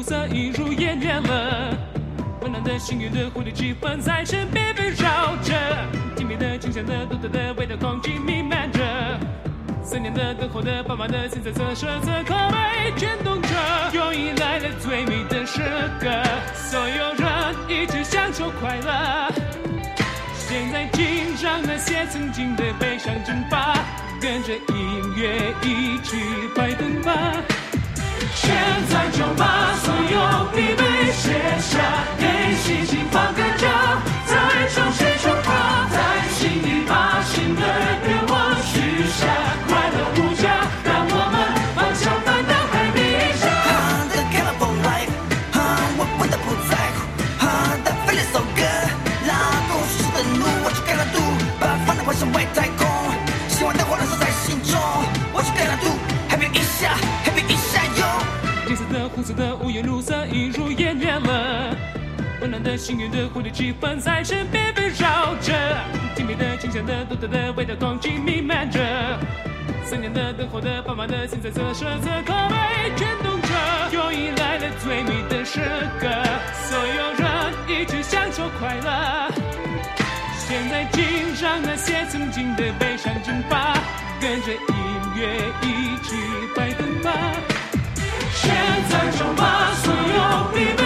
色映入眼帘了。温暖的幸运的蝴蝶气氛在身边围绕着，甜蜜的、清香的、独特的味道空气弥漫着。思念的、等候的、饱满的、现在色色口味卷动着，又迎来了最美的时刻，所有人一起享受快乐。现在请让那些曾经的悲伤蒸发，跟着音乐一起摆动吧。现在就把所有疲惫卸下，给心情放个假，再重新出发，在心里把新的愿望许下，快乐无价，让我们放下烦恼，happy一下。 The colorful life，我不得不在乎，The feeling so good，拉动世事的路，我去盖了度，把烦恼抛向外太空，希望的火燃烧在心中，我去盖了度，happy一下，happy一下哟。 金色的、红色的、五颜六色映入眼帘了，温暖的、幸运的蝴蝶气氛在身边围绕着，甜蜜的、清香的、独特的味道空气弥漫着。思念的、等候的、饱满的、现在色口味卷动着，又迎来了最美的时刻，所有人一起享受快乐。现在请让那些曾经的悲伤蒸发，跟着音乐一起摆动吧。现在就把所有疲惫